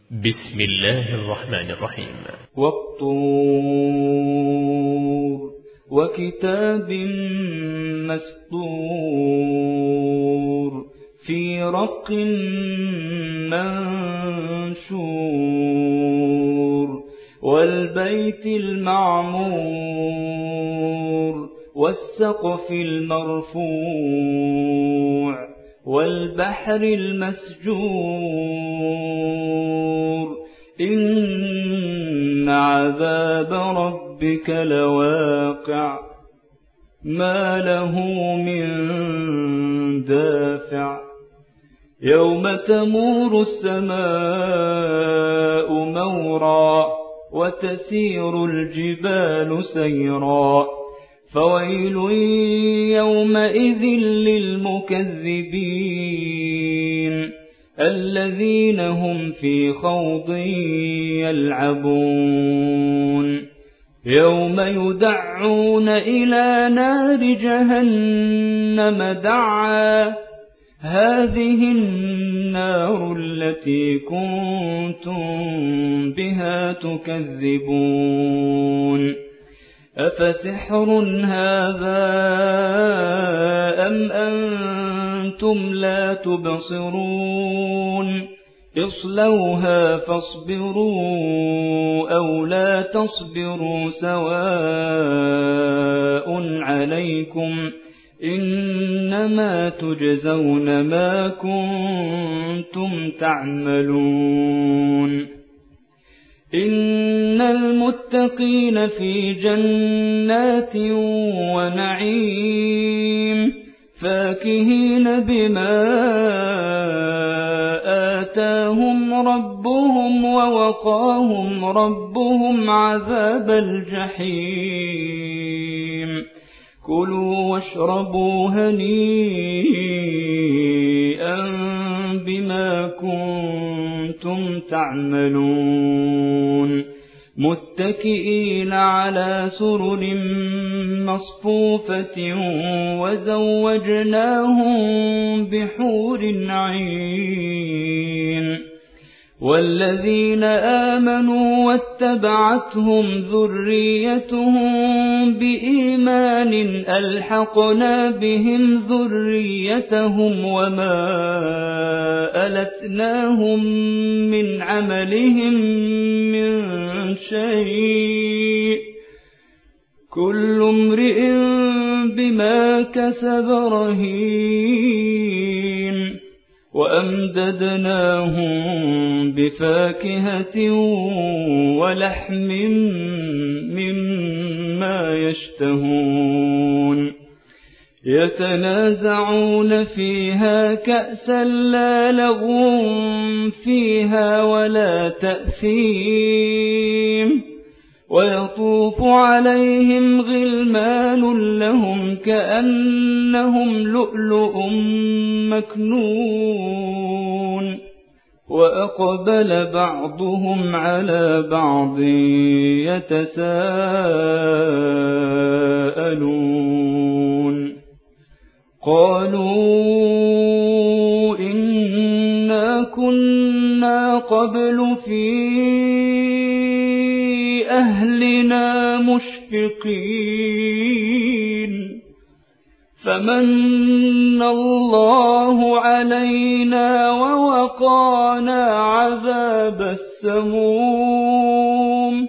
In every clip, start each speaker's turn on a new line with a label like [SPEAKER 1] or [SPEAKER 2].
[SPEAKER 1] بسم الله الرحمن الرحيم.
[SPEAKER 2] والطور وكتاب مسطور في رق منشور والبيت المعمور والسقف المرفوع والبحر المسجور إن عذاب ربك لواقع ما له من دافع يوم تمور السماء مورا وتسير الجبال سيرا فويل يومئذ للمكذبين الذين هم في خوض يلعبون يوم يدعون إلى نار جهنم دعا هذه النار التي كنتم بها تكذبون أفسحر هذا أم أنتم لا تبصرون اصلوها فاصبروا أو لا تصبروا سواء عليكم إنما تجزون ما كنتم تعملون إن المتقين في جنات ونعيم فاكهين بما آتاهم ربهم ووقاهم ربهم عذاب الجحيم كلوا واشربوا هنيئا بما كنتم تعملون متكئين على سرر مصفوفة وزوجناهم بحور عين والذين آمنوا واتبعتهم ذريتهم بإيمان ألحقنا بهم ذريتهم وما ألتناهم من عملهم من شيء كل امرئ بما كسب رهين وأمددناهم بفاكهة ولحم مما يشتهون يتنازعون فيها كأسا لا لغو فيها ولا تأثيم ويطوف عليهم غلمان لهم كأنهم لؤلؤ مكنون وأقبل بعضهم على بعض يتساءلون قالوا إنا كنا قبل في أهلنا مشفقين فمن الله علينا ووقانا عذاب السموم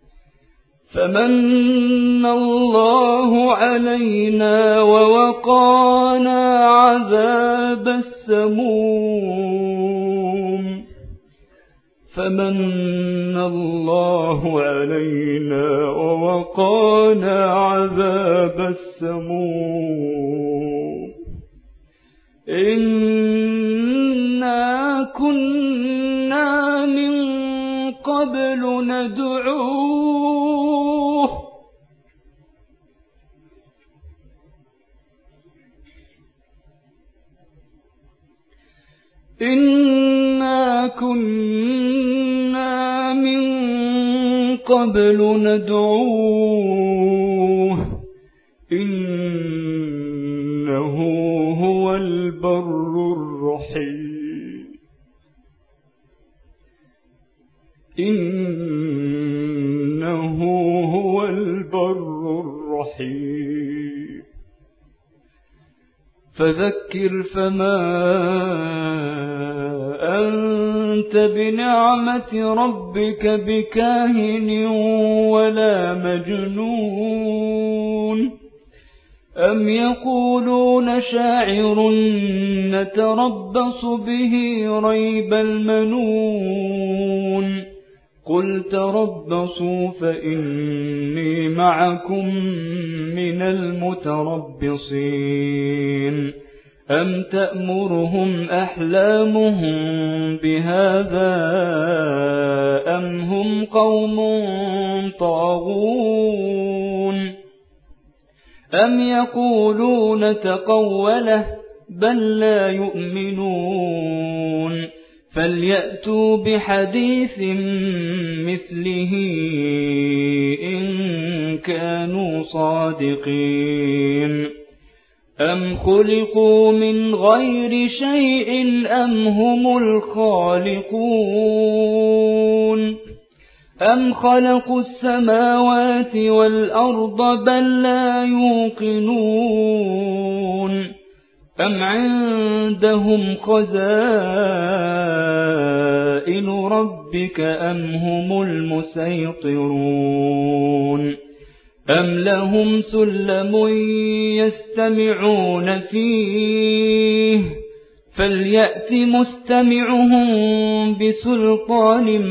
[SPEAKER 2] فمن الله علينا ووقانا عذاب السموم فمن الله علينا ووقانا عذاب السموم إنا كنا من قبل ندعوه إنا كنا من قبل ندعوه إنه هو البر الرحيم إنه هو البر الرحيم فذكر فما أنت بنعمة ربك بكاهن ولا مجنون أم يقولون شاعر نتربص به ريب المنون قل تربصوا فإني معكم من المتربصين أم تأمرهم أحلامهم بهذا أم هم قوم طاغون أم يقولون تقوله بل لا يؤمنون فليأتوا بحديث مثله إن كانوا صادقين أم خلقوا من غير شيء أم هم الخالقون أم خلقوا السماوات والأرض بل لا يوقنون أم عندهم خزائن ربك أم هم المسيطرون أم لهم سلم يستمعون فيه فليأت مستمعهم بسلطان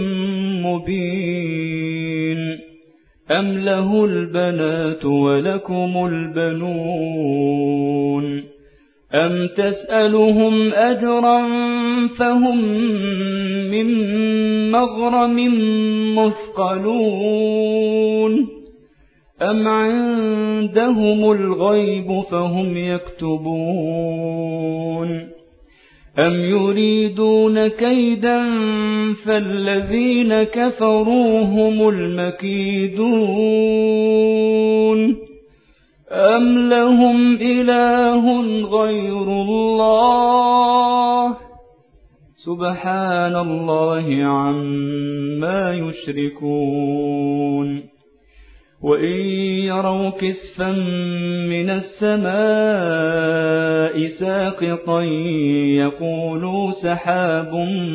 [SPEAKER 2] مبين أم له البنات ولكم البنون أم تسألهم أجرا فهم من مغرم مثقلون أم عندهم الغيب فهم يكتبون أم يريدون كيدا فالذين كفروا هم المكيدون أم لهم إله غير الله سبحان الله عما يشركون وإن يروا كسفا من السماء ساقطا يقولوا سحاب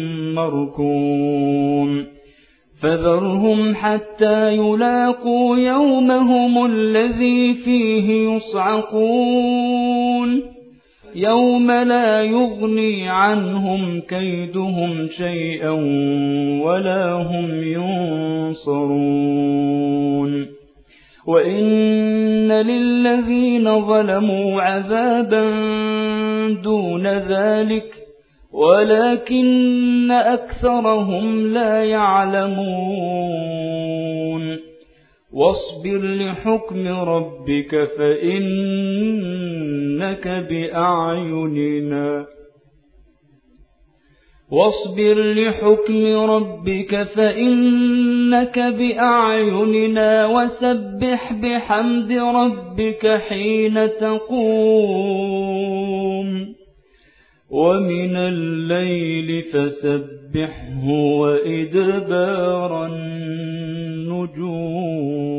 [SPEAKER 2] مركوم فذرهم حتى يلاقوا يومهم الذي فيه يصعقون يوم لا يغني عنهم كيدهم شيئا ولا هم ينصرون وإن للذين ظلموا عذابا دون ذلك ولكن أكثرهم لا يعلمون واصبر لحكم ربك فإنك بأعيننا وسبح بحمد ربك حين تقوم ومن الليل فسبحه وإدبار النجوم